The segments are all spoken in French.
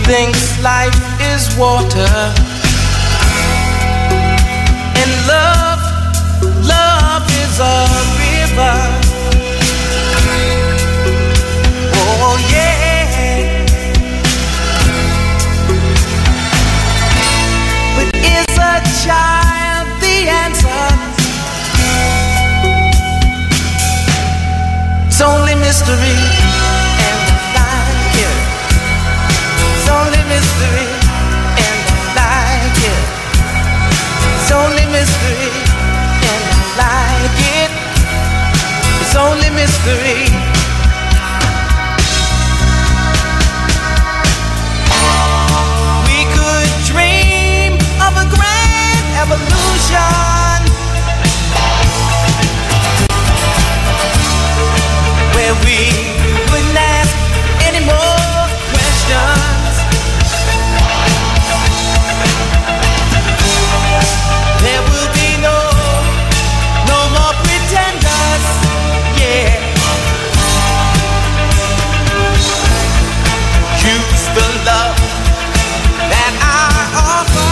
thinks life is water, and love is a river. Oh yeah. But is a child the answer? It's only mystery. Mystery, and I like it. It's only mystery, and I like it. It's only mystery. We could dream of a grand evolution where we wouldn't ask any more questions. There will be no more pretenders, yeah. Use the love that I offer.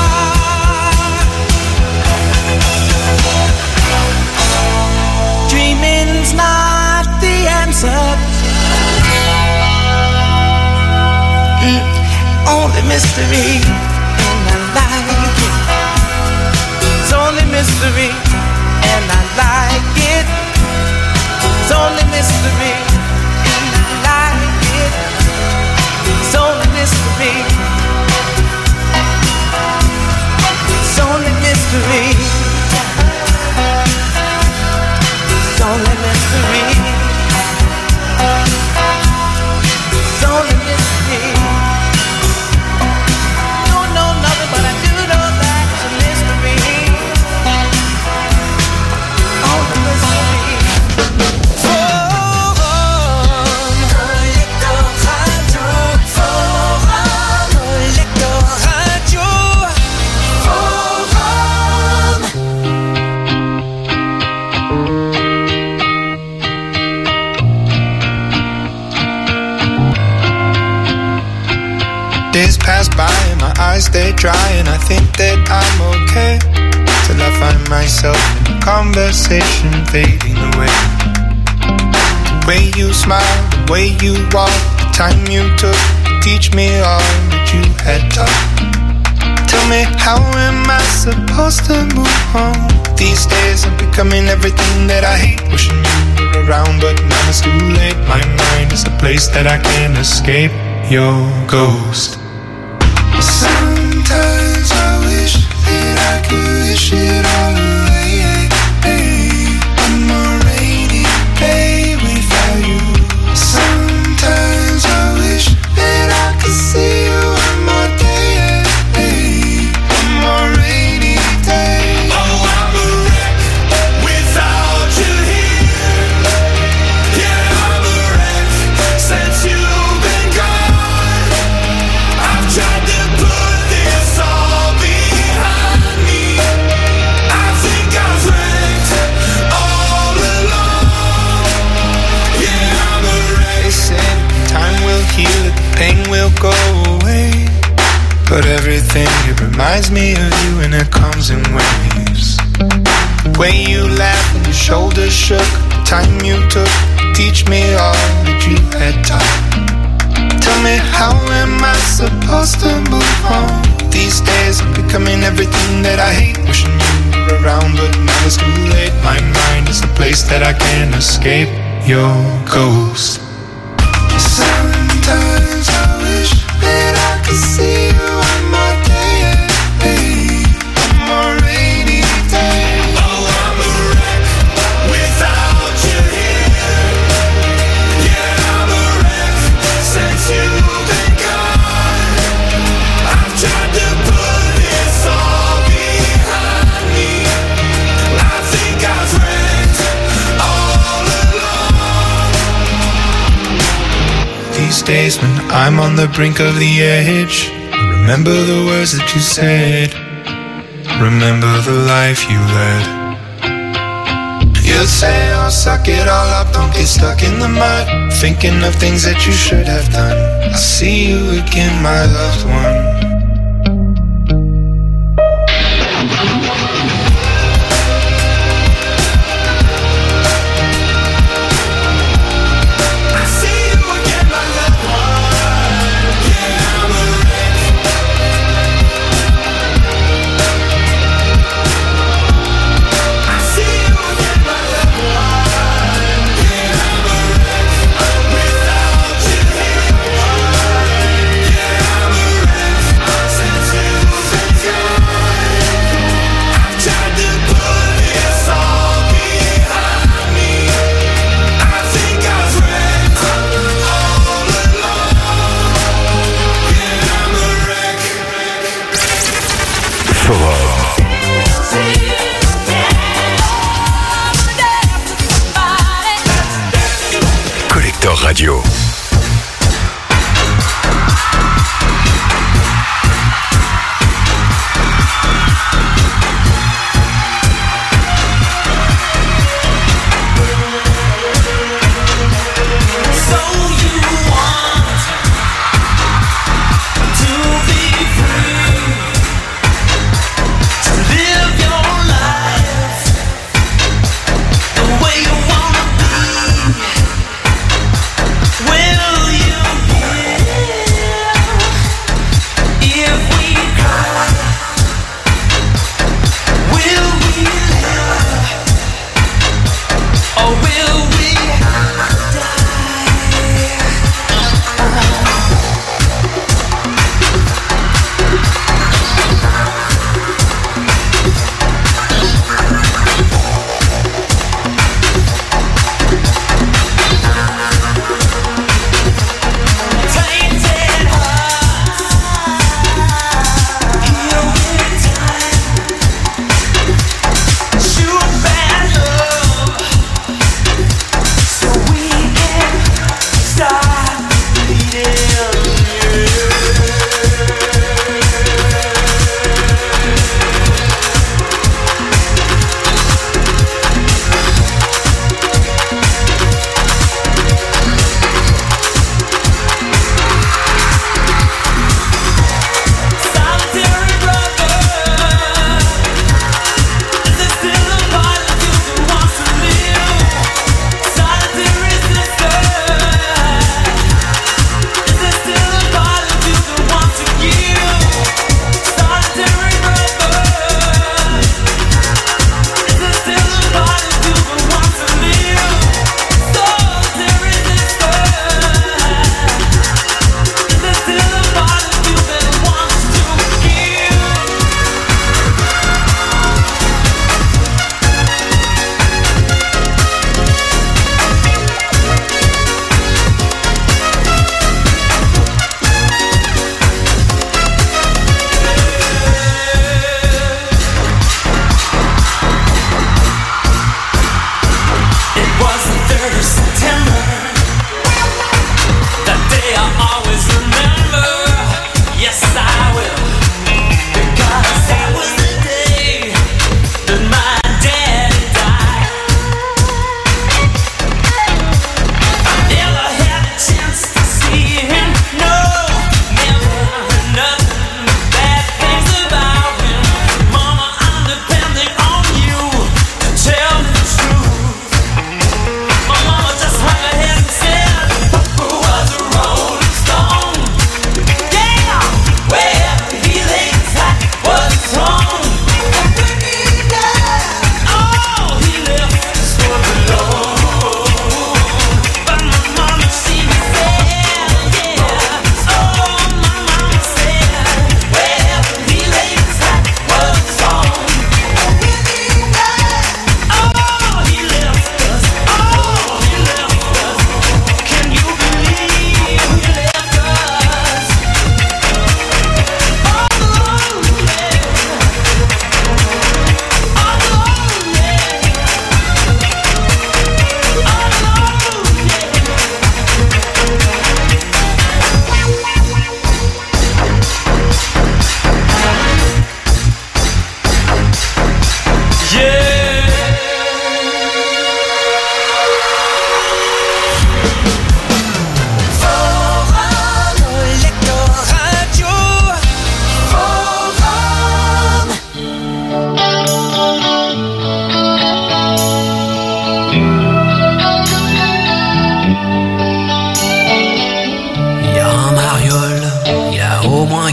Dreaming's not the answer. Only mystery, and I like it. It's only mystery, and I like it. It's only mystery, and I like it. It's only mystery. It's only mystery. It's only mystery. It's only mystery. Don't know nothing, but I do know that it's a mystery. Days pass by and my eyes stay dry, and I think that I'm okay till I find myself in a conversation fading away. The way you smile, the way you walk, the time you took to teach me all that you had taught. Tell me, how am I supposed to move on? These days I'm becoming everything that I hate. Wishing you were around, but now it's too late. My mind is a place that I can't escape your ghost. Sometimes I wish that I could wish it all away. One more rainy day without you. Sometimes I wish that I could see you one more day. One more rainy day. Oh, I'm a wreck without you here. Yeah, I'm a wreck since you've been gone. I've tried to put this all behind me. I think I've wrecked all along. Yeah, I'm a wreck. They said time will heal it, the pain will go away. But everything, it reminds me of you, and it comes in waves. The way you laughed when your shoulders shook, the time you took to teach me all that you had taught. Tell me, how am I supposed to move on? These days I'm becoming everything that I hate. Wishing you were around, but now it's too late. My mind is a place that I can't escape your ghost. Sometimes I wish that I could see you one more day. One more rainy day. Oh, I'm a wreck without you here. Yeah, I'm a wreck since you've been gone. I've tried to put this all behind me. I think I've wrecked all along. These days when I'm on the brink of the edge, I remember the words that you said. Remember the life you led. You'd say, oh, suck it all up, don't get stuck in the mud. Thinking of things that you should have done. I'll see you again, my loved one. Radio. When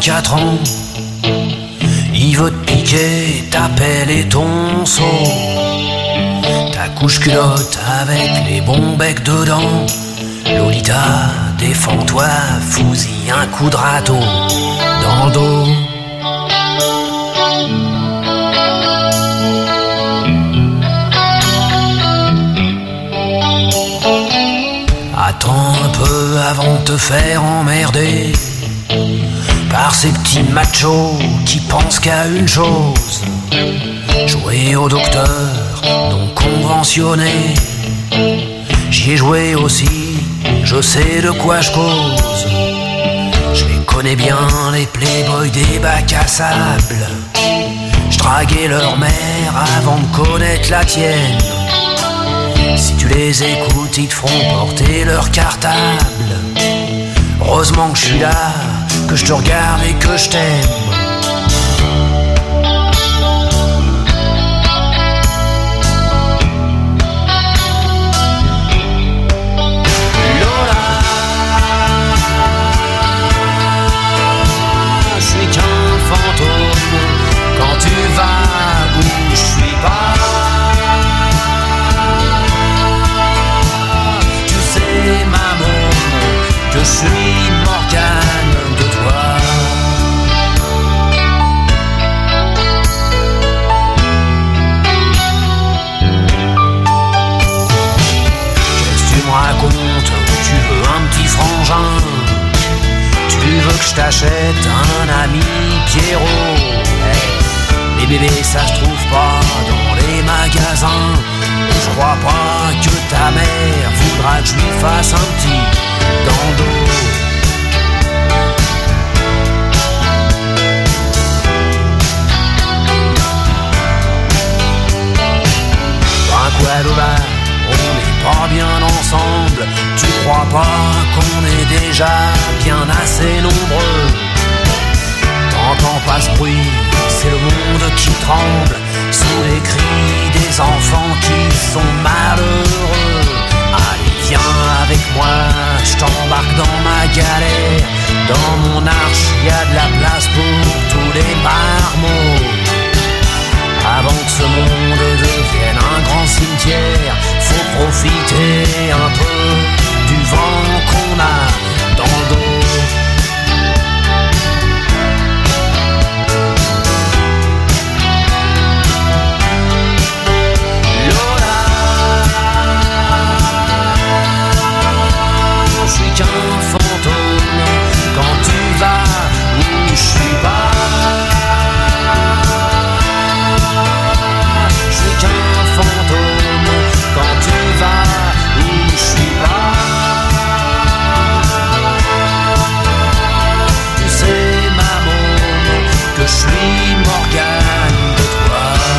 4 ans. Il veut te piquer ta pelle et ton seau, ta couche culotte avec les bons becs dedans. Lolita, défends-toi, fous-y un coup de râteau dans le dos. Attends un peu avant de te faire emmerder par ces petits machos qui pensent qu'à une chose: jouer au docteur non conventionné. J'y ai joué aussi, je sais de quoi je cause. Je les connais bien, les playboys des bacs à sable. Je draguais leur mère avant de connaître la tienne. Si tu les écoutes, ils te feront porter leur cartable. Heureusement que je suis là, que je te regarde et que je t'aime. Lola, je suis qu'un fantôme quand tu vas où je suis pas. Tu sais, maman, que je suis Morgane de toi. Qu'est-ce que tu me racontes? Tu veux un petit frangin? Tu veux que je t'achète un ami Pierrot? Hey, les bébés ça se trouve pas dans les magasins. Je crois pas que ta mère voudra que je lui fasse un petit dans le dos. Quoi Lola, on n'est pas bien ensemble. Tu crois pas qu'on est déjà bien assez nombreux? T'entends pas ce bruit, c'est le monde qui tremble sous les cris des enfants qui sont malheureux. Allez viens avec moi, je t'embarque dans ma galère. Dans mon arche, y a de la place pour tous les marmots. Avant que ce monde devienne un grand cimetière, faut profiter un peu du vent qu'on a dans le dos. Lola, je suis qu'un fantôme quand tu vas où je suis pas. Fantôme quand tu vas où je suis pas. Tu sais maman que je suis Morgane de toi.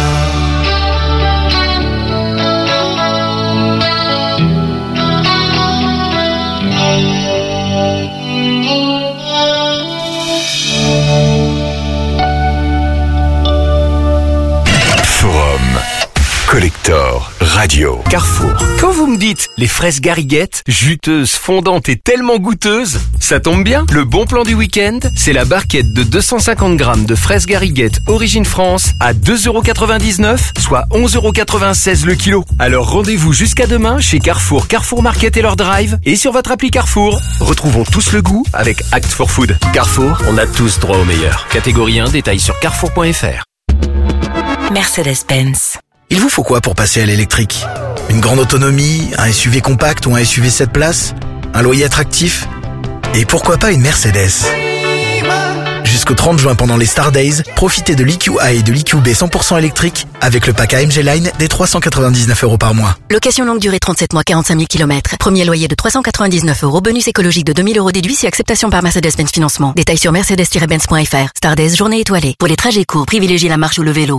Collector Radio. Carrefour. Quand vous me dites les fraises gariguettes, juteuses, fondantes et tellement goûteuses, ça tombe bien. Le bon plan du week-end, c'est la barquette de 250 grammes de fraises gariguettes Origine France à 2,99€, soit 11,96€ le kilo. Alors rendez-vous jusqu'à demain chez Carrefour, Carrefour Market et leur drive et sur votre appli Carrefour. Retrouvons tous le goût avec Act for Food. Carrefour, on a tous droit au meilleur. Catégorie 1, détail sur carrefour.fr. Mercedes-Benz. Il vous faut quoi pour passer à l'électrique? Une grande autonomie, un SUV compact ou un SUV 7 places? Un loyer attractif? Et pourquoi pas une Mercedes? Jusqu'au 30 juin pendant les Star Days, profitez de l'EQA et de l'EQB 100% électrique avec le pack AMG Line des 399€ par mois. Location longue durée 37 mois, 45 000 km. Premier loyer de 399€. Bonus écologique de 2000€ déduit si acceptation par Mercedes-Benz Financement. Détails sur mercedes-benz.fr. Star Days, journée étoilée. Pour les trajets courts, privilégiez la marche ou le vélo.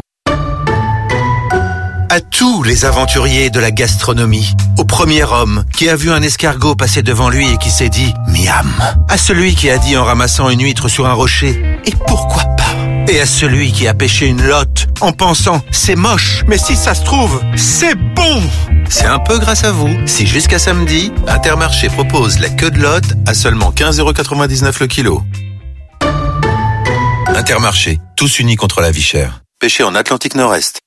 À tous les aventuriers de la gastronomie, au premier homme qui a vu un escargot passer devant lui et qui s'est dit « miam », à celui qui a dit en ramassant une huître sur un rocher « et pourquoi pas », et à celui qui a pêché une lotte en pensant « c'est moche, mais si ça se trouve, c'est bon ». C'est un peu grâce à vous si jusqu'à samedi, Intermarché propose la queue de lotte à seulement 15,99€ le kilo. Intermarché, tous unis contre la vie chère. Pêché en Atlantique Nord-Est.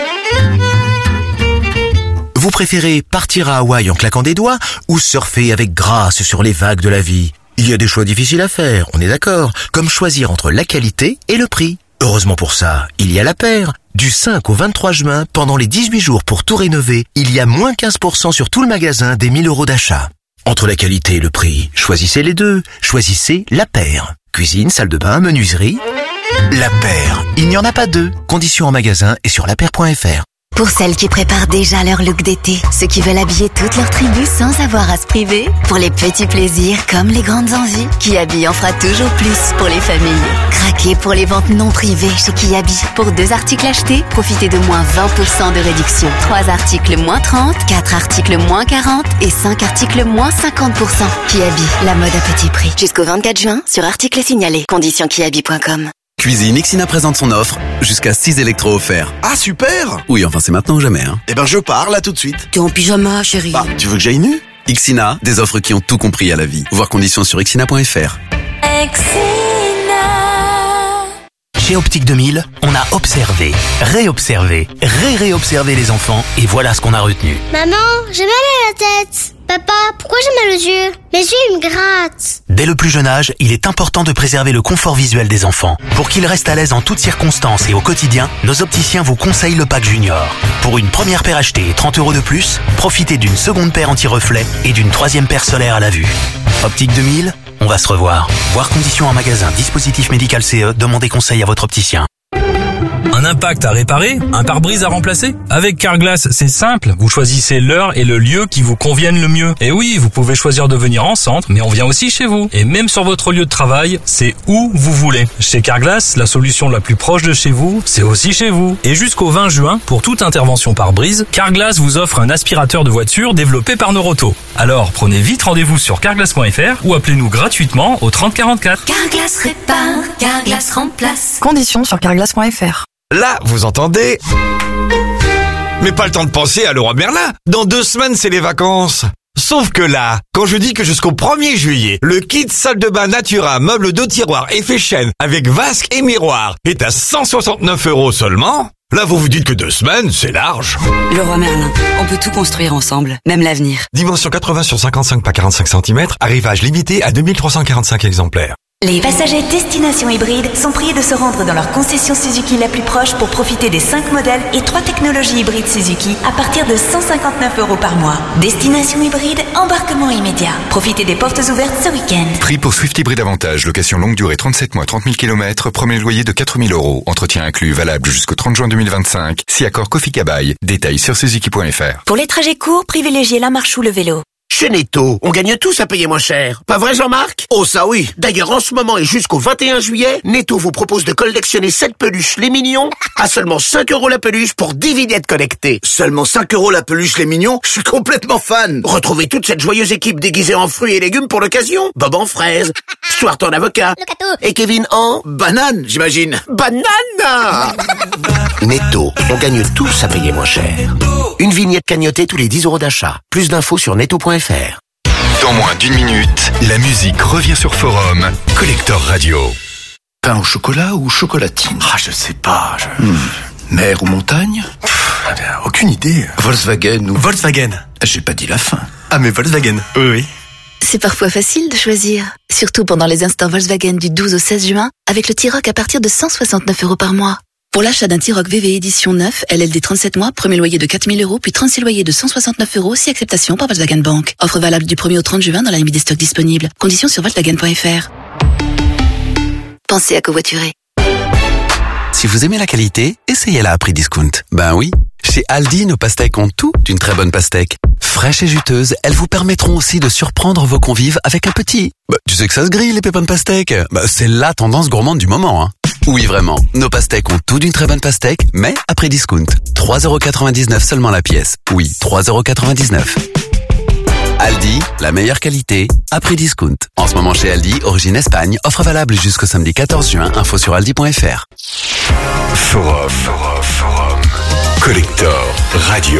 Vous préférez partir à Hawaï en claquant des doigts ou surfer avec grâce sur les vagues de la vie? Il y a des choix difficiles à faire, on est d'accord, comme choisir entre la qualité et le prix. Heureusement pour ça, il y a La Paire. Du 5 au 23 juin, pendant les 18 jours pour tout rénover, il y a moins 15% sur tout le magasin des 1000 € d'achat. Entre la qualité et le prix, choisissez les deux. Choisissez La Paire. Cuisine, salle de bain, menuiserie. La Paire. Il n'y en a pas deux. Conditions en magasin et sur lapaire.fr. Pour celles qui préparent déjà leur look d'été, ceux qui veulent habiller toute leur tribu sans avoir à se priver, pour les petits plaisirs comme les grandes envies, Kiabi en fera toujours plus pour les familles. Craquez pour les ventes non privées chez Kiabi. Pour 2 articles achetés, profitez de moins 20% de réduction. 3 articles moins 30, 4 articles moins 40 et 5 articles moins 50%. Kiabi, la mode à petit prix. Jusqu'au 24 juin sur articles signalés. Conditions kiabi.com. Cuisine, Ixina présente son offre, jusqu'à 6 électros offerts. Ah super! Oui, enfin c'est maintenant ou jamais, hein. Eh ben je pars là tout de suite. T'es en pyjama, chérie. Bah, tu veux que j'aille nu? Ixina, des offres qui ont tout compris à la vie. Voir conditions sur ixina.fr. Chez Optique 2000, on a observé, réobservé, réobservé les enfants et voilà ce qu'on a retenu. Maman, j'ai mal à la tête. Papa, pourquoi j'ai mal aux yeux? Mes yeux, ils me grattent. Dès le plus jeune âge, il est important de préserver le confort visuel des enfants. Pour qu'ils restent à l'aise en toutes circonstances et au quotidien, nos opticiens vous conseillent le pack Junior. Pour une première paire achetée et 30 € de plus, profitez d'une seconde paire anti-reflet et d'une troisième paire solaire à la vue. Optique 2000, on va se revoir. Voir conditions en magasin, dispositif médical CE, demandez conseil à votre opticien. Un impact à réparer, un pare-brise à remplacer? Avec Carglass, c'est simple. Vous choisissez l'heure et le lieu qui vous conviennent le mieux. Et oui, vous pouvez choisir de venir en centre, mais on vient aussi chez vous. Et même sur votre lieu de travail, c'est où vous voulez. Chez Carglass, la solution la plus proche de chez vous, c'est aussi chez vous. Et jusqu'au 20 juin, pour toute intervention pare-brise, Carglass vous offre un aspirateur de voiture développé par Noroto. Alors, prenez vite rendez-vous sur carglass.fr ou appelez-nous gratuitement au 30 44. Carglass répare, Carglass remplace. Conditions sur carglass.fr. Là, vous entendez? Mais pas le temps de penser à Leroy Merlin. Dans 2 semaines, c'est les vacances. Sauf que là, quand je dis que jusqu'au 1er juillet, le kit salle de bain Natura, meuble 2 tiroirs effet chêne avec vasque et miroir est à 169 € seulement, là vous vous dites que 2 semaines, c'est large. Leroy Merlin, on peut tout construire ensemble, même l'avenir. Dimension 80 sur 55 par 45 cm, arrivage limité à 2345 exemplaires. Les passagers Destination Hybride sont priés de se rendre dans leur concession Suzuki la plus proche pour profiter des 5 modèles et 3 technologies hybrides Suzuki à partir de 159 € par mois. Destination Hybride, embarquement immédiat. Profitez des portes ouvertes ce week-end. Prix pour Swift Hybride Avantage, location longue durée 37 mois, 30 000 km, premier loyer de 4 000 €. Entretien inclus, valable jusqu'au 30 juin 2025. Si accord Kofi Kabaï. Détails sur suzuki.fr. Pour les trajets courts, privilégiez la marche ou le vélo. Chez Netto, on gagne tous à payer moins cher. Pas vrai, Jean-Marc? Oh, ça oui. D'ailleurs, en ce moment et jusqu'au 21 juillet, Netto vous propose de collectionner 7 peluches les mignons à seulement 5 € la peluche pour 10 vignettes connectées. Seulement 5 € la peluche les mignons? Je suis complètement fan. Retrouvez toute cette joyeuse équipe déguisée en fruits et légumes pour l'occasion. Bob en fraise, Stuart en avocat, et Kevin en... banane, j'imagine. Banane. Netto, on gagne tous à payer moins cher. Une vignette cagnotée tous les 10 € d'achat. Plus d'infos sur netto.fr. Dans moins d'1 minute, la musique revient sur Forum. Collector Radio. Pain au chocolat ou chocolatine? Ah, je sais pas. Mer ou montagne? Aucune idée. Volkswagen ou... Volkswagen. J'ai pas dit la fin. Ah, mais Volkswagen. Oui. C'est parfois facile de choisir, surtout pendant les instants Volkswagen du 12 au 16 juin, avec le T-Roc à partir de 169 € par mois. Pour l'achat d'un T-Roc VV édition 9, LLD 37 mois, premier loyer de 4 000 €, puis 36 loyers de 169 €, si acceptation par Volkswagen Bank. Offre valable du 1er au 30 juin dans la limite des stocks disponibles. Conditions sur Volkswagen.fr. Pensez à covoiturer. Si vous aimez la qualité, essayez-la à prix discount. Ben oui, chez Aldi, nos pastèques ont tout d'une très bonne pastèque. Fraîches et juteuses, elles vous permettront aussi de surprendre vos convives avec un petit... tu sais que ça se grille, les pépins de pastèque. C'est la tendance gourmande du moment, hein. Oui, vraiment, nos pastèques ont tout d'une très bonne pastèque, mais à prix discount. 3,99 € seulement la pièce. Oui, 3,99 €. Aldi, la meilleure qualité, à prix discount. En ce moment chez Aldi, origine Espagne, offre valable jusqu'au samedi 14 juin, info sur aldi.fr. Forum. Collector Radio.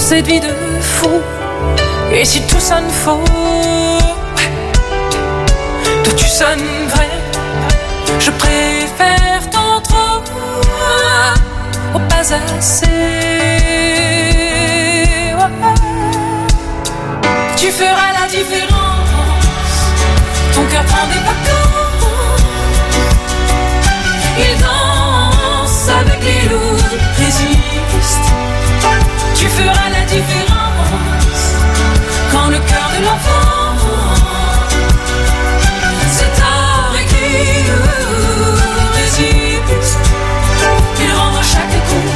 cette vie de fou. Et si tout sonne faux, toi tu sonnes vrai. Je préfère ton trop au pas assez. Tu feras la différence. Ton cœur prend des vacances. Il danse avec les loups, résiste. Tu feras la différence. Quand le cœur de l'enfant c'est à écrit, résiste. Il rend à chaque coup.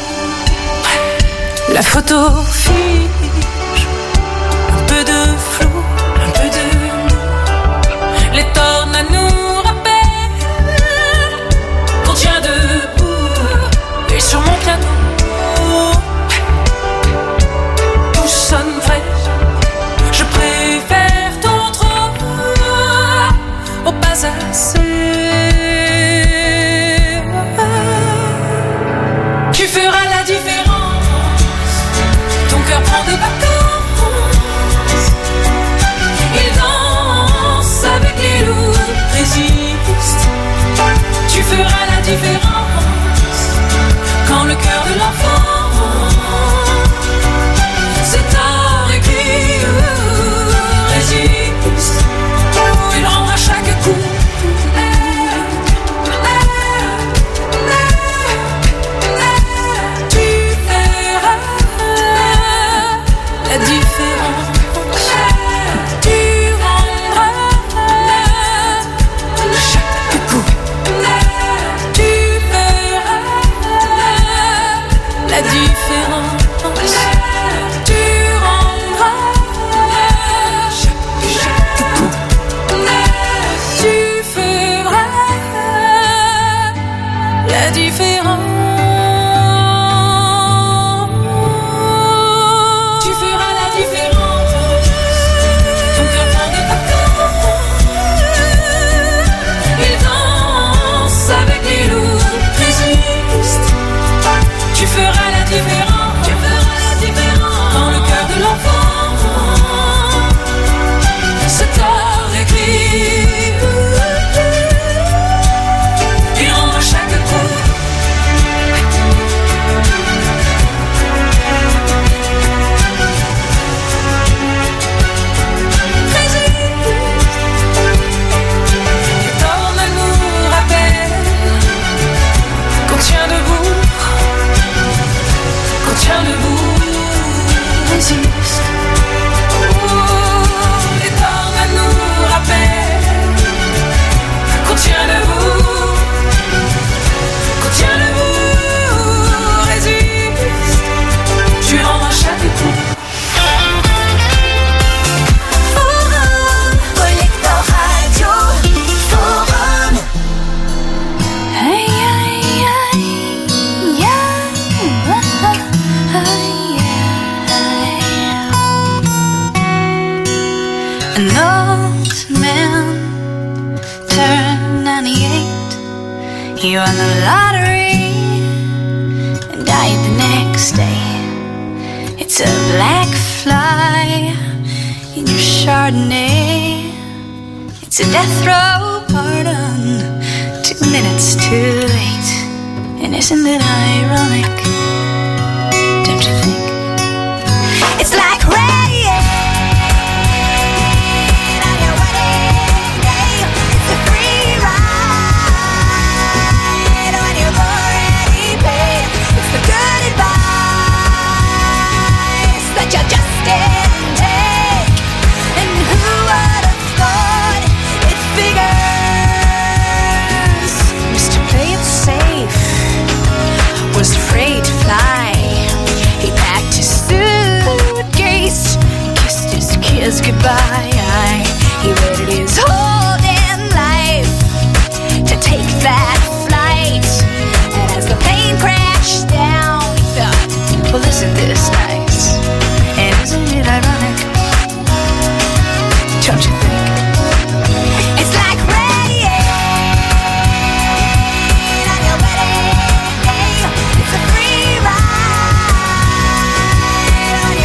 La photo fige, un peu de flou, un peu de nous. Les tornes à nous rappellent qu'on tient debout. Et sur mon piano tout sonne vrai. Je préfère ton trop au pas assez. Tu feras la différence. Ton cœur prend des vacances. Il danse avec les loups, résiste. Tu feras la différence. Quand le cœur de l'enfant c'est à écrit, résiste. Il rend à chaque coup. Tu feras la différence. Tu rendras chaque coup. Tu feras la différence. Tu rendras chaque coup. Tu feras la différence. Tu feras la différence. Ton cœur prend des vacances. Il danse avec les loups, résiste. Tu feras la différence. Tu feras la différence. Quand le cœur de l'enfant c'est à écrit. Il rend à chaque coup. Les tornes à nous rappellent qu'on tient debout. Qu'on tient debout, résiste. Les tornes à nous rappellent qu'on tient debout. Qu'on tient debout, résiste. Tu rends à chaque coup. Forum, Collector Radio, Forum. Hey, hey, hey, yeah. An old man turned 98. He won the lottery and died the next day. It's a black fly in your Chardonnay. It's a death row pardon, 2 minutes too late. And isn't it ironic? Don't you think? It's like rain on your wedding day. It's a free ride on your already paid. It's the good advice that you just didn't take. And who would have thought it figures? Mr. Play It Safe was afraid to fly. He packed his suitcase, kissed his kids goodbye. He waited his whole damn life to take that flight. And as the plane crashed down, he thought, well, isn't this nice? And isn't it ironic? Don't you think? It's like rain on your wedding day. It's a free ride on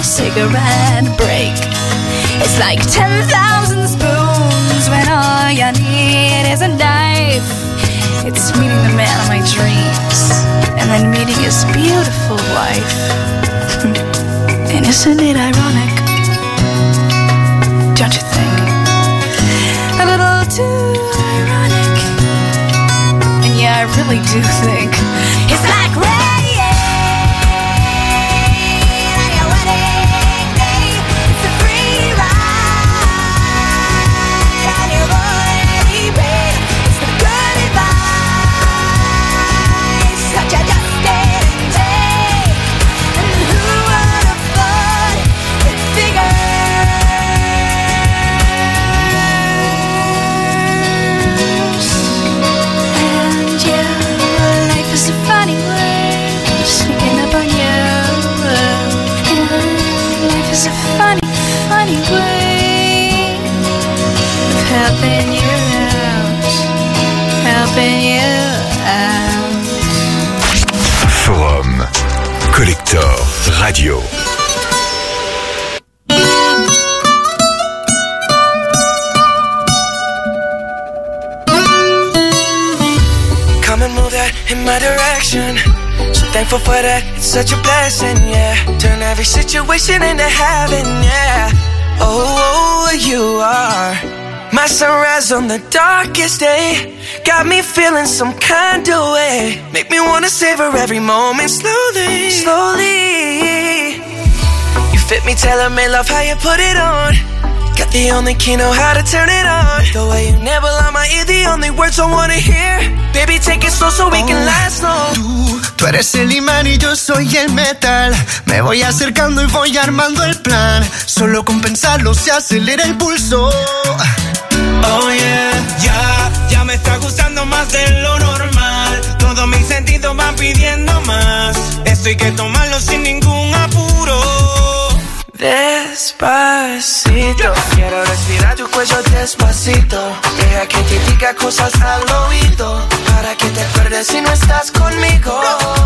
cigarette break. It's like 10,000 spoons when all you need is a knife. It's meeting the man of my dreams and then meeting his beautiful wife. And isn't it ironic? Don't you think? A little too ironic. And yeah, I really do think it's like rain. It's a funny, funny way of helping you out, helping you out. Forum Collector Radio. Come and move that in my direction. So thankful for that, it's such a blessing, yeah. Turn every situation into heaven, yeah. Oh, you are my sunrise on the darkest day. Got me feeling some kind of way. Make me wanna savor every moment slowly, slowly. You fit me, tailor-made, love how you put it on. Got the only key, know how to turn it on. The way you nibble on my ear, the only words I wanna hear. Baby, take it slow so we can last long. Tú eres el imán y yo soy el metal. Me voy acercando y voy armando el plan. Solo con pensarlo se acelera el pulso. Oh yeah, ya me está gustando más de lo normal. Todos mis sentidos van pidiendo más. Esto hay que tomarlo sin ningún apuro. Despacito, quiero respirar tu cuello despacito. Deja que te diga cosas al oído, para que te acuerdes si no estás conmigo.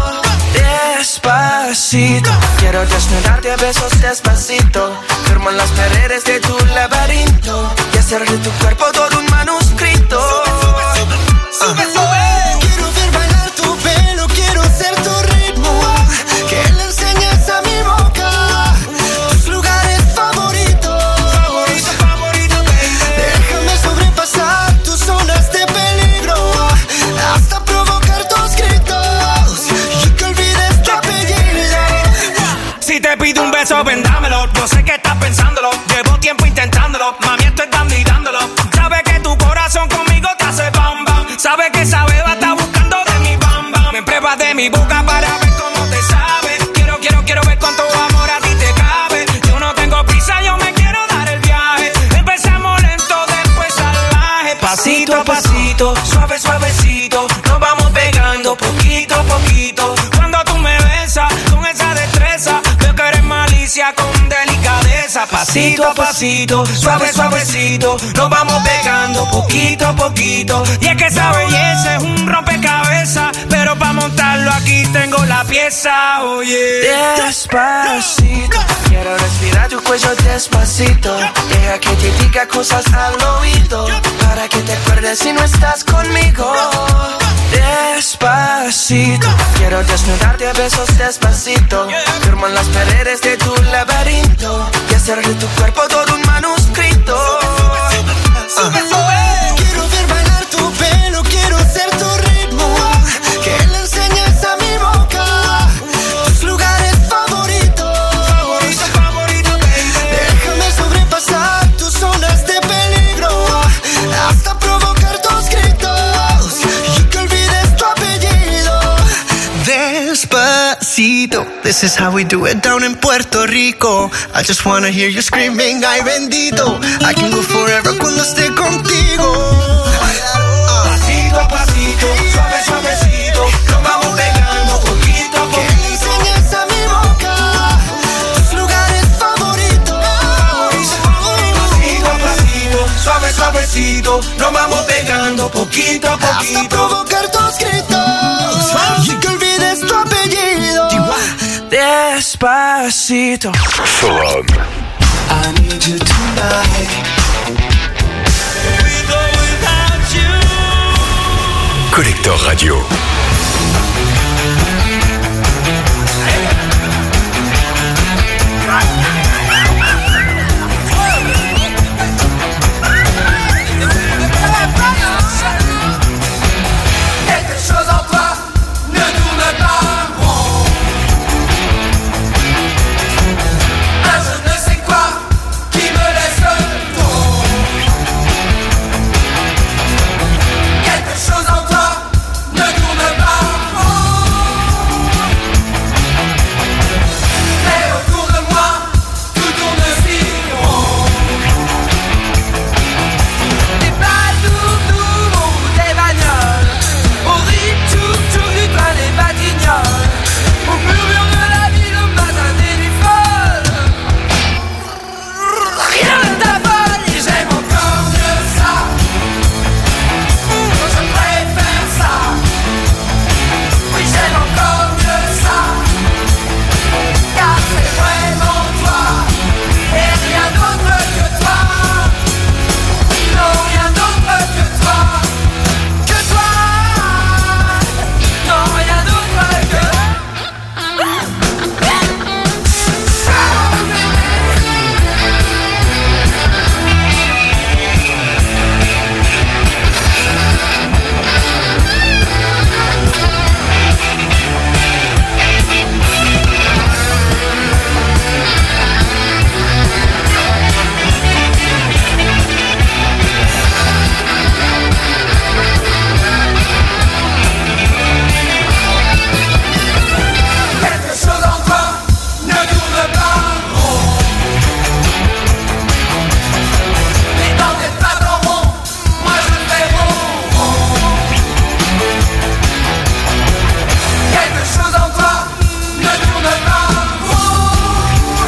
Despacito, quiero desnudarte a besos despacito. Firmo en las paredes de tu laberinto y hacer de tu cuerpo todo un manuscrito. Sube, sube. Quiero ver bailar tu pelo, quiero ser tu ritmo. Que le enseñes a mi boca tus lugares favoritos. Favorito, baby. Déjame sobrepasar tus zonas de peligro, hasta provocar tus gritos y que olvides tu apellido. Si te pido un beso, ven dámelo. Yo sé que estás pensándolo, llevo tiempo intentándolo. Mami, estoy dando y dándolo. Sabes que tu corazón conmigo te hace bam bam. Sabes que esa beba está buscando de mi bam bam. Me pruebas de mi boca para ver cómo te sabe. Quiero ver cuánto amor a ti te cabe. Yo no tengo prisa, yo me quiero dar el viaje. Empezamos lento, después salvaje. Pasito a pasito, suave, suavecito. Nos vamos pegando poquito a poquito. Cuando tú me besas con esa destreza, veo que eres malicia con delicadeza. Pasito a pasito, suave, suavecito. Nos vamos pegando poquito a poquito. Y es que esa belleza es un rompecabezas, pero para montarlo aquí tengo la pieza, oye. Despacito, quiero respirar tu cuello despacito. Deja que te diga cosas al oído, para que te acuerdes si no estás conmigo. Despacito, quiero desnudarte a besos despacito. Firmo en las paredes de tu laberinto y hacer de tu cuerpo todo un manuscrito. Sube, sube. Quiero ver bailar tu pelo, quiero ser tu ritmo. Que le enseñes a mi boca tus lugares favoritos. Favorito, baby. Déjame sobrepasar tus zonas de peligro, hasta provocar tus gritos y que olvides tu apellido. Despacito, this is how we do it down in Puerto Rico. I just wanna hear you screaming, ay bendito. I can go forever cuando esté contigo. Pasito a pasito, suave, suavecito. Nos vamos pegando poquito a poquito. Que le enseñes a mi boca tus lugares favoritos. Pasito a pasito, suave, suavecito. Nos vamos pegando poquito a poquito. Hasta provocar tus gritos y que olvides tu apellido. Despacito. Forum. I need you tonight. We go without you. Collector Radio. Quelque chose en toi ne tourne pas rond. Un je ne sais quoi qui me laisse le ton. Quelque chose en toi ne tourne pas rond. Mais autour de moi, tout tourne si rond. Des balles ou des bagnoles, au rythme tout du train des Batignolles, au murmure de la ville au matin des nuits folles. Rien ne t'affole et j'aime encore mieux ça. Je préfère ça. Oui, j'aime encore mieux ça. Car c'est vraiment toi et rien d'autre que toi. Non, rien d'autre que toi. Que toi. Non, rien d'autre que quelque chose en toi ne tourne pas rond. Mais dans tes pattes en rond, moi je fais rond. Quelque chose en toi ne tourne pas rond.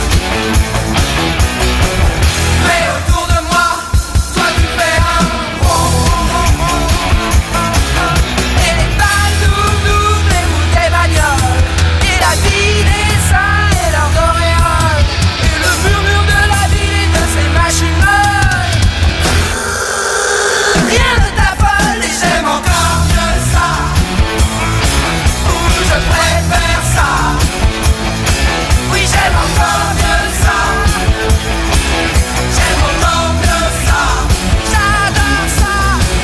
Mais autour de moi, toi tu fais un rond. Et les balles doubles, les bouts des bagnoles, et la vie des saints et leurs auréoles, et le murmure de la ville et de ses machines molles. Rien ne t'affole et j'aime encore mieux ça. Ou je préfère ça. Oui, j'aime encore mieux ça. J'aime encore mieux ça. J'adore ça.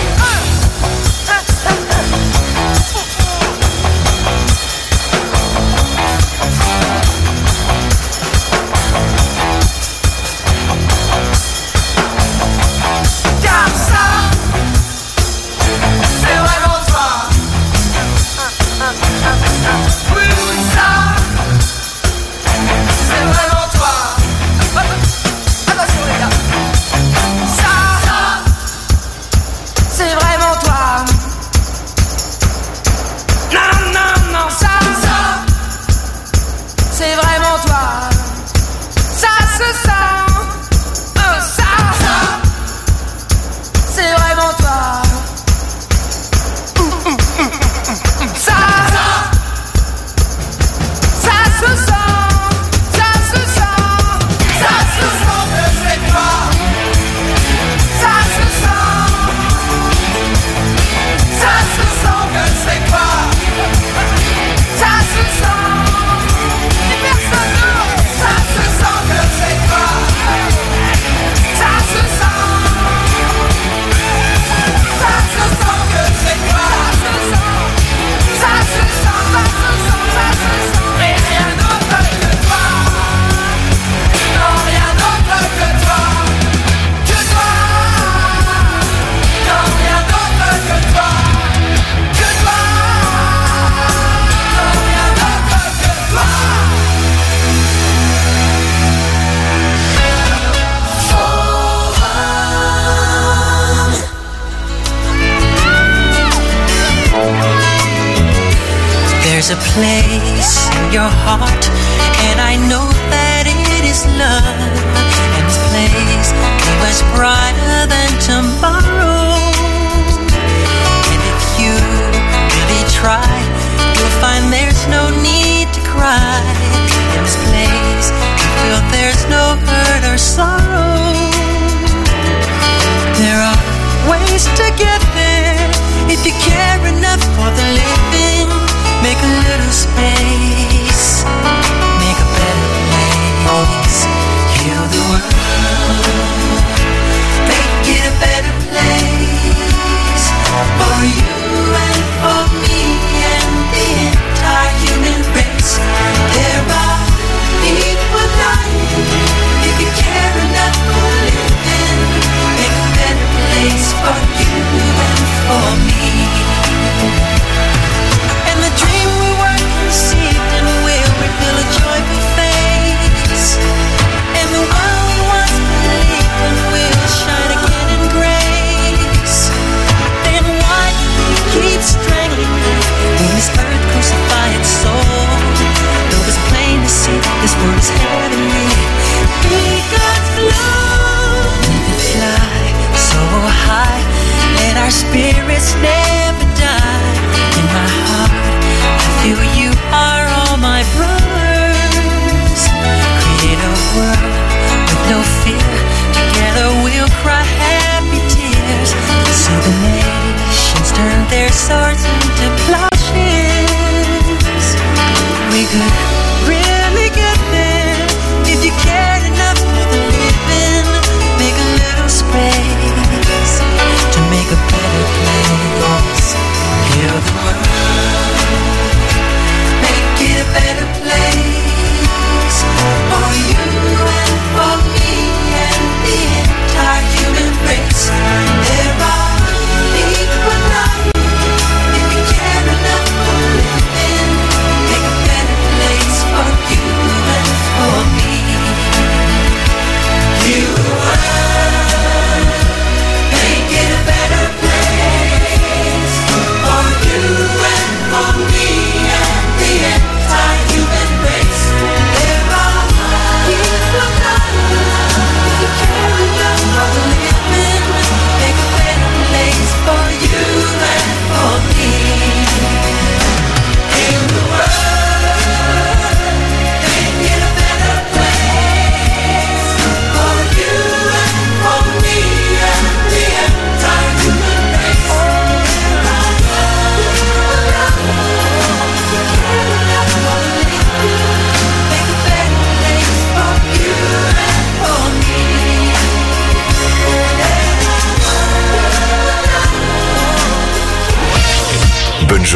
Car ça, c'est vraiment toi. Oui, oui, ça, c'est vraiment toi. Attention les gars. Ça, c'est vraiment toi. Non, non, non, ça, c'est vraiment toi. Ça se sent. Ça, c'est vraiment toi. Ça se sent. Ça se sent. Ça se sent que c'est toi. Ça se sent. Ça se sent que c'est toi. Ça se sent. Et personne d'autre. Ça se sent que c'est toi. Ça se sent. Ça se sent que c'est toi. Ça se sent. Ça se sent. Ça se sent. Et rien d'autre que toi. Non, rien d'autre que toi. Que toi. Non, rien d'autre que toi. Que toi. Non, rien d'autre que toi. There's a place in your heart, and I know that it is love. And this place is much brighter than tomorrow. And if you really try, you'll find there's no need to cry. In this place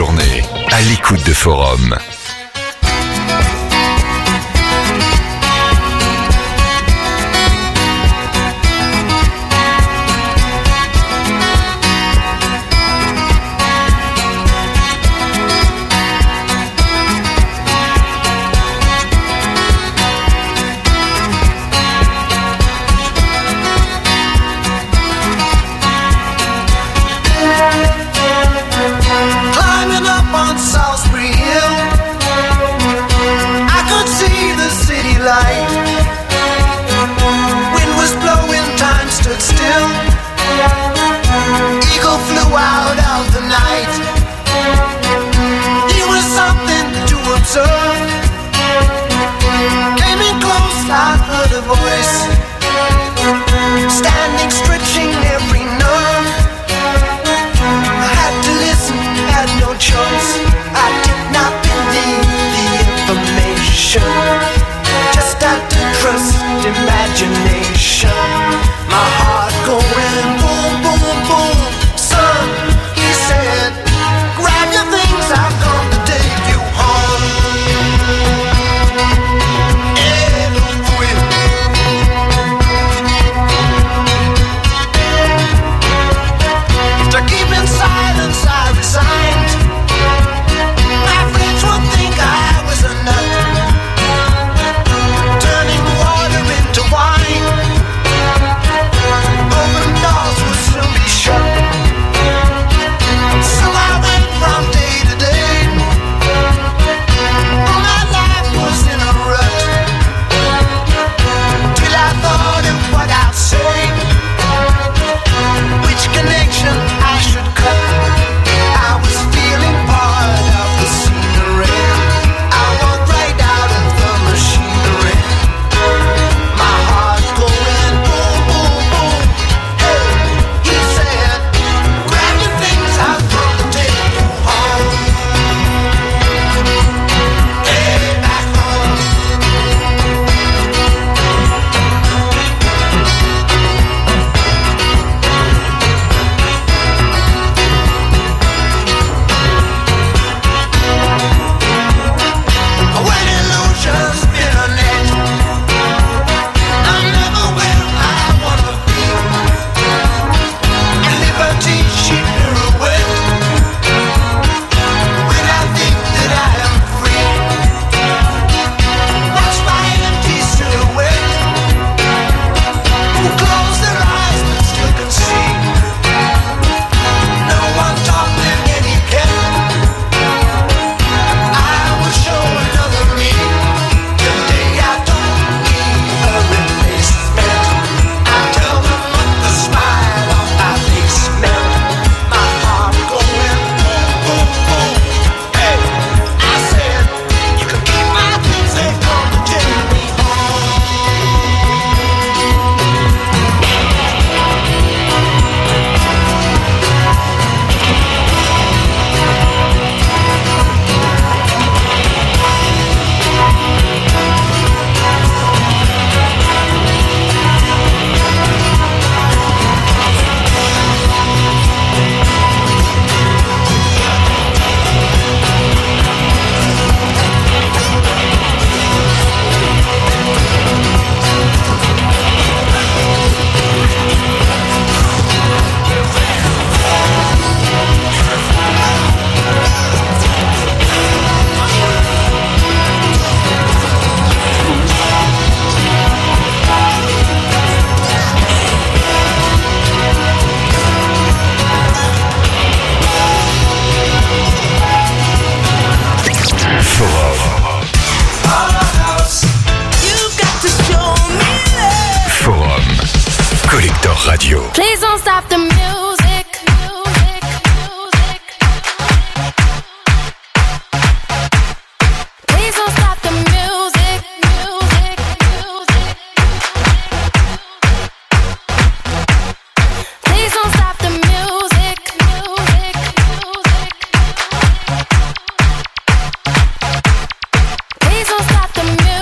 journée à l'écoute de Forum. Climbing up on Salisbury Hill, I could see the city light. Wind was blowing, time stood still. Eagle flew out of the night. He was something to observe. Came in close, I heard a voice, standing, stretching every nerve. I had to listen, had no choice. I did not believe the information, just had to trust imagination. My heart going boom, boom, boom. Son, he said, grab your things, I've come to take you home. To keep in silence, I resigned. My friends would think I was a nut, turning water into wine. Open doors would soon be shut. So I went from day to day. My life was in a rut, till I thought of what I'd say, which connection I should cut. I was feeling part of the scenery. I walked right out of the machinery. My heart going boom, boom, boom. Hey, he said, grab your things, I've come to take you home. Hey, back home. When illusions spin a net, I'm never where I wanna be. And liberty she pirouette, when I think that I am free. Watch my empty silhouette, who close their eyes but still can see. No one taught them etiquette. I will show another me. Today I don't need a replacement. I tell them what the smile on my face meant. My heart going boom, boom, boom. Hey, I said, you can keep my things, they've come to take me Forum. Collector Radio. Please don't stop the music. Please don't stop the music. Please don't stop the music. Please don't stop the music.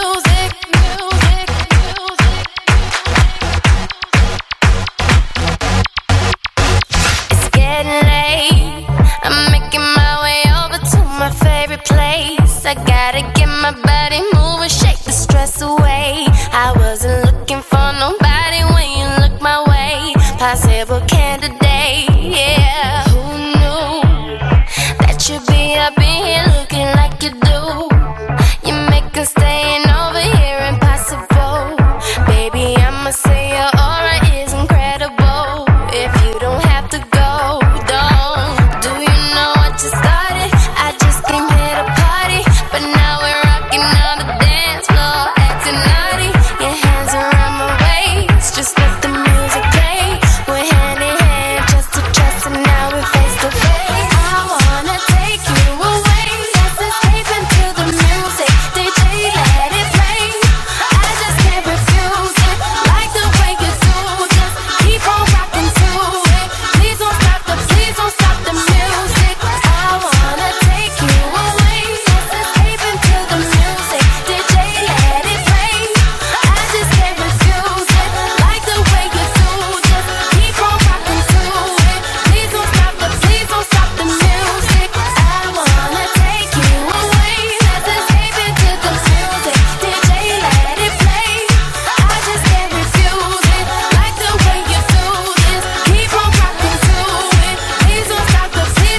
I gotta get my body moving, shake the stress away. I wasn't looking for nobody when you look my way. Possible candidate, yeah. Who knew that you'd be up in here looking like you do? You make us staying over here impossible. Baby, I'ma say your aura is incredible. If you don't have to go, don't. Do you know what you started? I just came here to party, but now we're rocking on the dance floor, acting naughty. Your hands around my waist, just let the music play. We're hand in hand, just to trust, and now we're face to face. I wanna take you away, let's escape into the music. DJ, let it play. I just can't refuse it, like the way you do. Just keep on rocking to it. Please don't stop the music. I wanna take you away, let's escape into the music. DJ, let it play. I just can't refuse it, like the way you do. Just keep on rocking to it. Please don't stop the music. I wanna take you away, let's escape into the music. DJ, let it play. I just can't refuse it, like the way you do this. Keep on rocking to it. Please don't stop the music.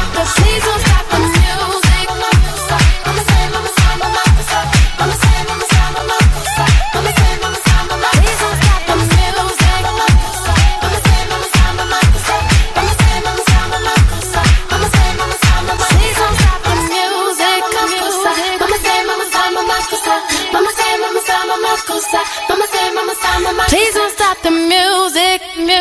Mama say, mama say, mama kusa. Mama say, mama say, mama kusa. Mama say, mama say, mama kusa. Please don't stop the music. Mama say, mama say, mama kusa. Mama say, mama say, mama kusa. Mama say, mama say, mama kusa. Please don't stop the music. Mama say, mama say, mama kusa. Mama say, mama say, mama kusa. Mama say, mama say, mama kusa. Please don't stop the music.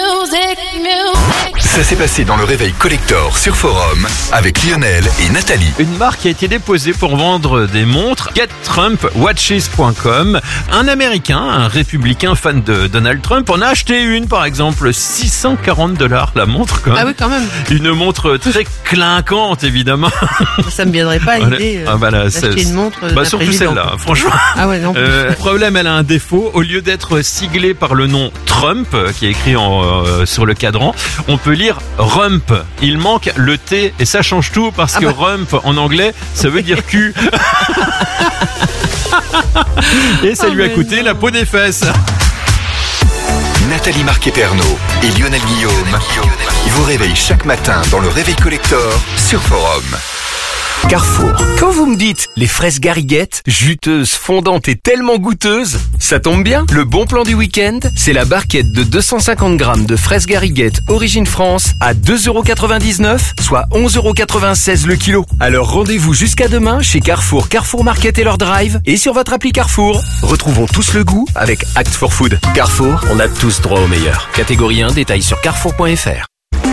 Ça s'est passé dans le réveil collector sur Forum avec Lionel et Nathalie. Une marque a été déposée pour vendre des montres, GetTrumpWatches.com. Un Américain, un républicain fan de Donald Trump, en a acheté une par exemple, $640 la montre quand même. Ah oui, quand même. Une montre très clinquante évidemment. Ça me viendrait pas à l'idée d'acheter une montre d'un surtout président. celle-là, franchement. Ah ouais, non. Le problème, elle a un défaut. Au lieu d'être siglée par le nom Trump, qui est écrit sur le cadran, on peut lire Rump. Il manque le T et ça change tout parce que Rump en anglais, ça veut dire cul. Et ça lui a coûté la peau des fesses. Nathalie Marquet-Pernot et Lionel Guillaume vous réveillent chaque matin dans le réveil collector sur Forum. Carrefour. Quand vous me dites les fraises Gariguette, juteuses, fondantes et tellement goûteuses, ça tombe bien. Le bon plan du week-end, c'est la barquette de 250 grammes de fraises Gariguette origine France à 2,99€, soit 11,96€ le kilo. Alors rendez-vous jusqu'à demain chez Carrefour, Carrefour Market et leur drive et sur votre appli Carrefour. Retrouvons tous le goût avec Act for Food. Carrefour, on a tous droit au meilleur. Catégorie 1, détails sur carrefour.fr.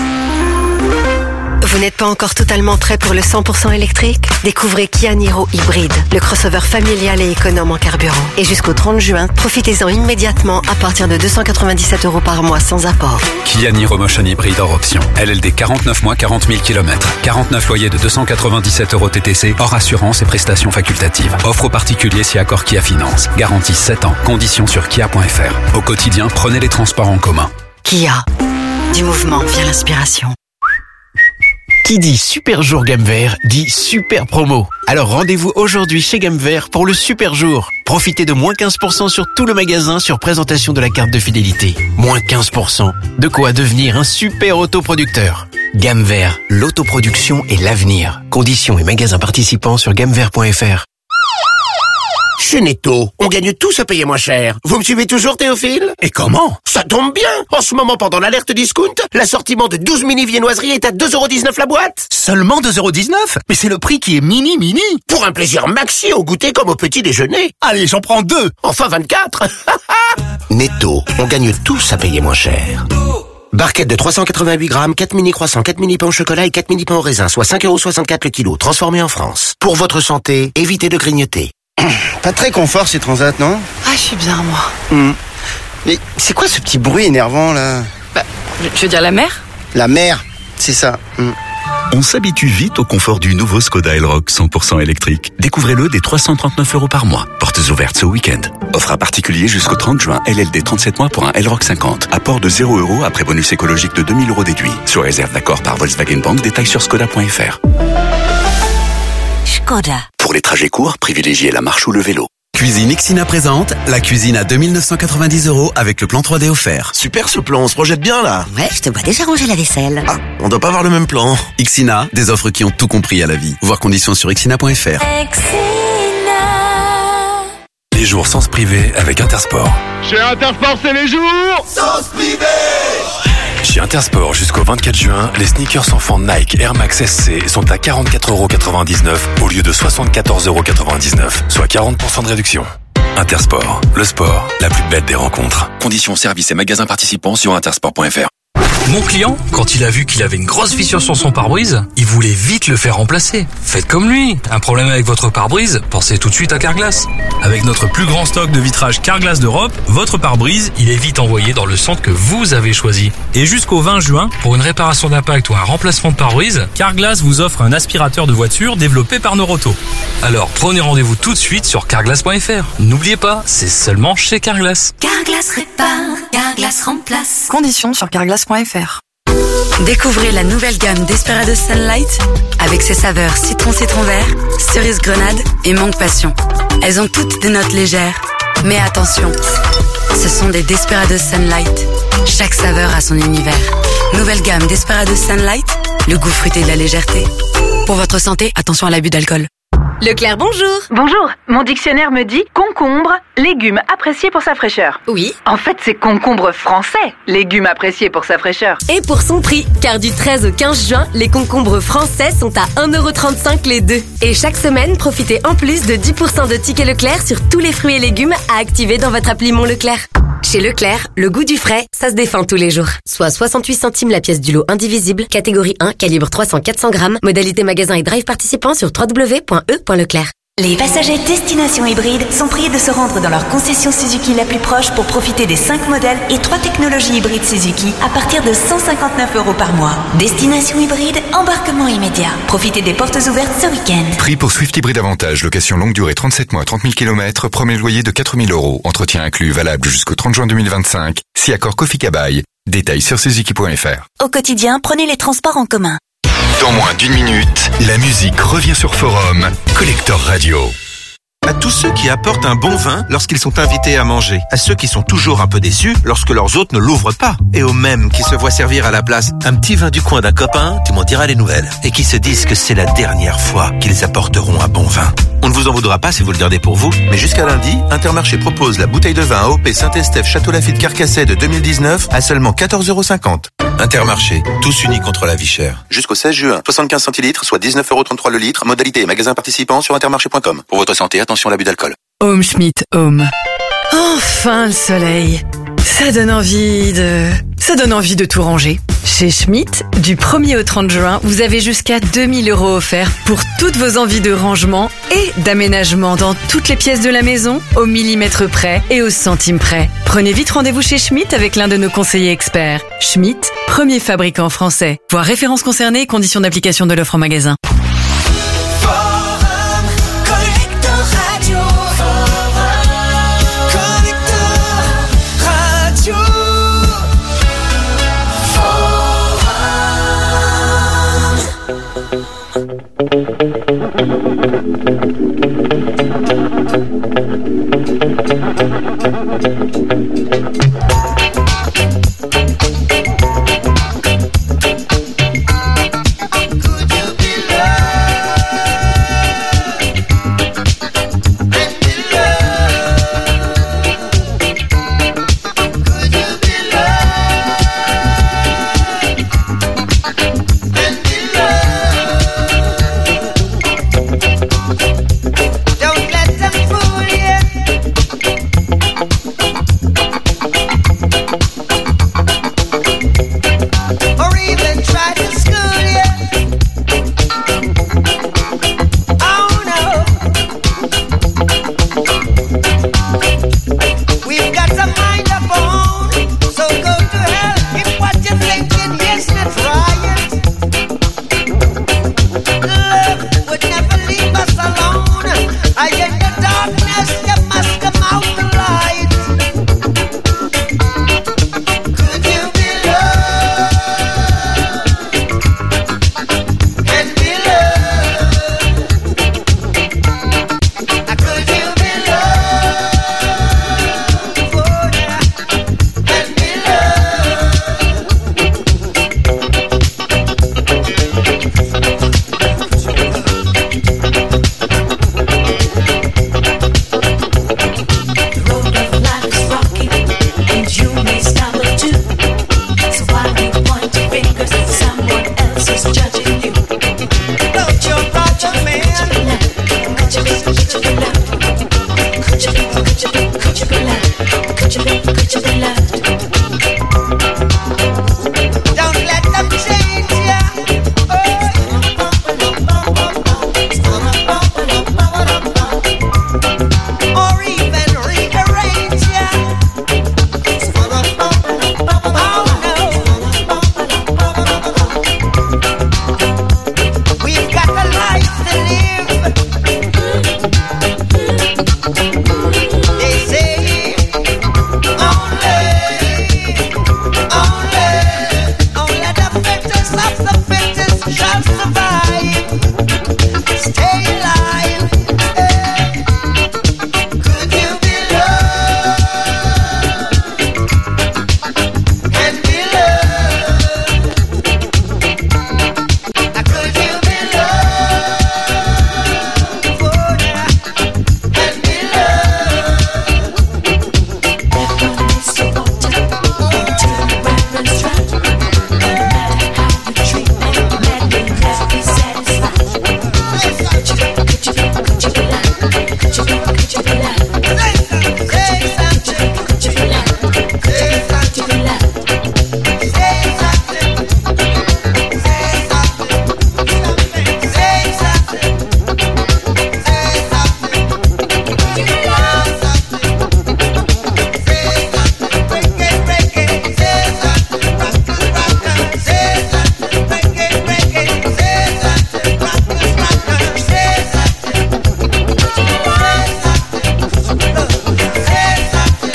Vous n'êtes pas encore totalement prêt pour le 100% électrique? Découvrez Kia Niro Hybride, le crossover familial et économe en carburant. Et jusqu'au 30 juin, profitez-en immédiatement à partir de 297€ par mois sans apport. Kia Niro Motion Hybride hors option. LLD 49 mois, 40 000 km. 49 loyers de 297€ TTC, hors assurance et prestations facultatives. Offre aux particuliers si accord Kia Finance. Garantie 7 ans. Conditions sur kia.fr. Au quotidien, prenez les transports en commun. Kia. Du mouvement vient l'inspiration. Qui dit super jour gamme vert dit super promo. Alors rendez-vous aujourd'hui chez Gamme Vert pour le super jour. Profitez de moins 15% sur tout le magasin sur présentation de la carte de fidélité. Moins 15%. De quoi devenir un super autoproducteur. Gamme Vert, l'autoproduction et l'avenir. Conditions et magasins participants sur gammevert.fr. Chez Netto, on gagne tous à payer moins cher. Vous me suivez toujours, Théophile? Et comment? Ça tombe bien. En ce moment, pendant l'alerte discount, l'assortiment de 12 mini viennoiseries est à 2,19€ la boîte. Seulement 2,19€? Mais c'est le prix qui est mini. Pour un plaisir maxi au goûter comme au petit déjeuner. Allez, j'en prends 2. Enfin 24. Netto, on gagne tous à payer moins cher. Barquette de 388 grammes, 4 mini croissants, 4 mini pains au chocolat et 4 mini pains au raisin, soit 5,64€ le kilo, transformés en France. Pour votre santé, évitez de grignoter. Pas très confort ces transats, non? Ah, je suis bien, moi. Mais c'est quoi ce petit bruit énervant, là? Je veux dire la mer? La mer, c'est ça. On s'habitue vite au confort du nouveau Skoda Elroq 100% électrique. Découvrez-le dès 339€ par mois. Portes ouvertes ce week-end. Offre à particulier jusqu'au 30 juin. LLD 37 mois pour un Elroq 50. Apport de 0€ après bonus écologique de 2000€ déduit. Sur réserve d'accord par Volkswagen Bank. Détails sur skoda.fr. Skoda. Pour les trajets courts, privilégiez la marche ou le vélo. Cuisine Ixina présente la cuisine à 2990 € avec le plan 3D offert. Super ce plan, on se projette bien là. Ouais, je te vois déjà ranger la vaisselle. Ah, on doit pas avoir le même plan. Ixina, des offres qui ont tout compris à la vie. Voir conditions sur ixina.fr. Les jours sens privé avec Intersport. Chez Intersport, c'est les jours sens privé. Chez Intersport, jusqu'au 24 juin, les sneakers enfants Nike Air Max SC sont à 44,99 € au lieu de 74,99 €, soit 40% de réduction. Intersport, le sport, la plus belle des rencontres. Conditions, services et magasins participants sur intersport.fr. Mon client, quand il a vu qu'il avait une grosse fissure sur son pare-brise, il voulait vite le faire remplacer. Faites comme lui. Un problème avec votre pare-brise, pensez tout de suite à Carglass. Avec notre plus grand stock de vitrage Carglass d'Europe, votre pare-brise, il est vite envoyé dans le centre que vous avez choisi. Et jusqu'au 20 juin, pour une réparation d'impact ou un remplacement de pare-brise, Carglass vous offre un aspirateur de voiture développé par Noroto. Alors prenez rendez-vous tout de suite sur carglass.fr. N'oubliez pas, c'est seulement chez Carglass. Carglass répare, Carglass remplace. Conditions sur carglass.fr. Découvrez la nouvelle gamme Desperados Sunlight avec ses saveurs citron vert, cerise grenade et mangue passion. Elles ont toutes des notes légères, mais attention, ce sont des Desperados Sunlight. Chaque saveur a son univers. Nouvelle gamme Desperados Sunlight, le goût fruité de la légèreté. Pour votre santé, attention à l'abus d'alcool. Leclerc, bonjour. Bonjour. Mon dictionnaire me dit concombre, légume apprécié pour sa fraîcheur. Oui. En fait, c'est concombre français, légume apprécié pour sa fraîcheur. Et pour son prix, car du 13 au 15 juin, les concombres français sont à 1,35 € les deux. Et chaque semaine, profitez en plus de 10% de tickets Leclerc sur tous les fruits et légumes à activer dans votre appli Mon Leclerc. Chez Leclerc, le goût du frais, ça se défend tous les jours. Soit 68 centimes la pièce du lot indivisible, catégorie 1, calibre 300-400 grammes, modalité magasin et drive participant sur www.e.leclerc. Les passagers Destination Hybride sont priés de se rendre dans leur concession Suzuki la plus proche pour profiter des 5 modèles et 3 technologies hybrides Suzuki à partir de 159 € par mois. Destination Hybride, embarquement immédiat. Profitez des portes ouvertes ce week-end. Prix pour Swift Hybrid Avantage, location longue durée 37 mois, 30 000 km, premier loyer de 4 000 €, entretien inclus, valable jusqu'au 30 juin 2025, si accord Kofi Kabai. Détails sur suzuki.fr. Au quotidien, prenez les transports en commun. Dans moins d'une minute, la musique revient sur Forum, Collector Radio. À tous ceux qui apportent un bon vin lorsqu'ils sont invités à manger. À ceux qui sont toujours un peu déçus lorsque leurs hôtes ne l'ouvrent pas. Et aux mêmes qui se voient servir à la place un petit vin du coin d'un copain, tu m'en diras les nouvelles. Et qui se disent que c'est la dernière fois qu'ils apporteront un bon vin. On ne vous en voudra pas si vous le gardez pour vous, mais jusqu'à lundi, Intermarché propose la bouteille de vin AOP Saint-Estèphe Château Lafite Carcassonne de 2019 à seulement 14,50 €. Intermarché, tous unis contre la vie chère. Jusqu'au 16 juin, 75 centilitres, soit 19,33 € le litre. Modalité et magasin participant sur intermarché.com. Pour votre santé, attention à l'abus d'alcool. Home Schmidt Home. Enfin le soleil. Ça donne envie de tout ranger. Chez Schmidt, du 1er au 30 juin, vous avez jusqu'à 2 000 € offerts pour toutes vos envies de rangement et d'aménagement dans toutes les pièces de la maison, au millimètre près et au centime près. Prenez vite rendez-vous chez Schmidt avec l'un de nos conseillers experts. Schmidt, premier fabricant français. Voir références concernées et conditions d'application de l'offre en magasin. Radio.